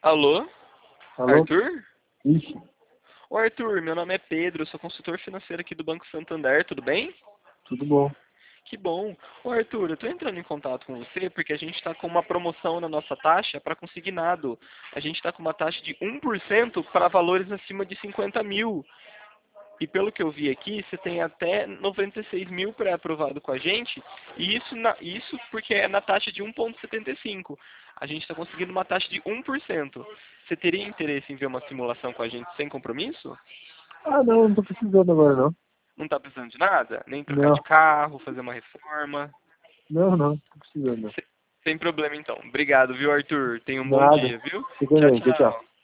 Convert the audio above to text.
Alô? Alô? Arthur? Ixi, Ô Arthur, meu nome é Pedro, eu sou consultor financeiro aqui do Banco Santander, tudo bem? tudo bom. Que bom. Ô Arthur, eu tô entrando em contato com você porque a gente está com uma promoção na nossa taxa para consignado. A gente está com uma taxa de 1% para valores acima de 50 mil. E pelo que eu vi aqui, você tem até 96 mil pré-aprovado com a gente, e isso porque é na taxa de 1,75. A gente está conseguindo uma taxa de 1%. Você teria interesse em ver uma simulação com a gente sem compromisso? Ah, não tô precisando agora não. Não está precisando de nada? Nem trocar de Não, carro, fazer uma reforma? não, tô precisando não. Sem problema então. Obrigado, viu, Arthur? Tenha um bom Nada. dia, viu? Você Tchau, também, tchau, tchau. tchau.